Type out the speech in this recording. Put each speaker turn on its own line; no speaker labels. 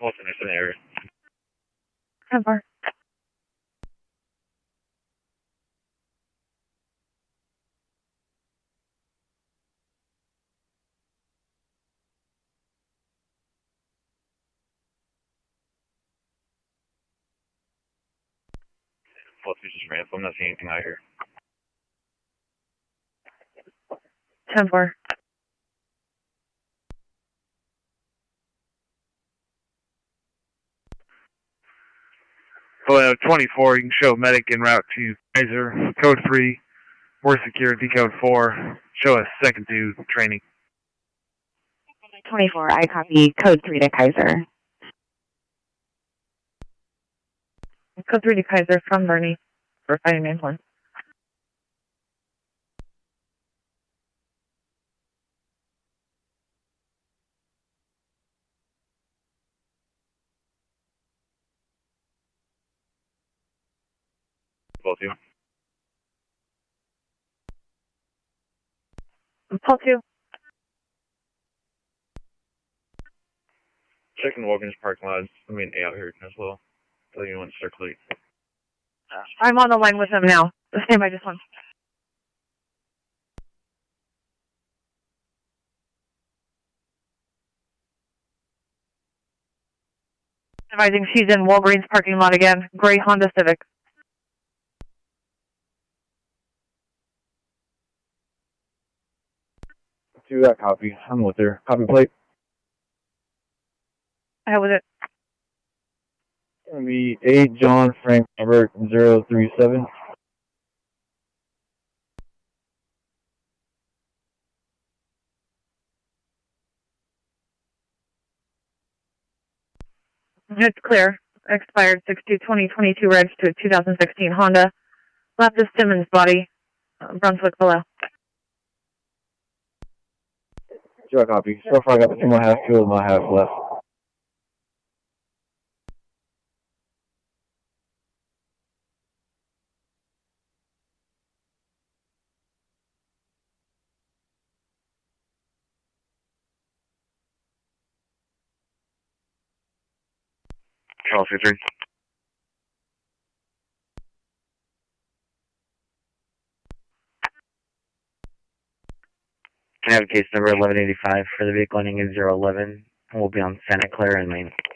What's the next area?
10-4.
Plus, we just ran, so I'm not seeing anything out here.
10-4.
Hello, 24, you can show medic en route to Kaiser. Code 3, more security, code 4. Show us second to training.
24, I copy. Code 3 to Kaiser. Code 3 to Kaiser from Bernie for fighting main 1.
Both of you.
Paul 2.
Checking Walgreens parking lot. I mean, out here as well. So you want to circulate.
I'm on the line with him now. Stand by just one. Advising she's in Walgreens parking lot again. Gray Honda Civic.
Do that copy. I'm with her. Copy plate.
How was it?
It's going to be 8 John Frank Robert 037.
It's clear. Expired 6/2/2022 reg to a 2016 Honda. Left is Simmons body. Brunswick below.
Do that copy. So far I got 2.5 fuel, my half left.
Charles 3.
Can I have case number 1185 for the vehicle ending in 011, and we'll be on Santa Clara and Main.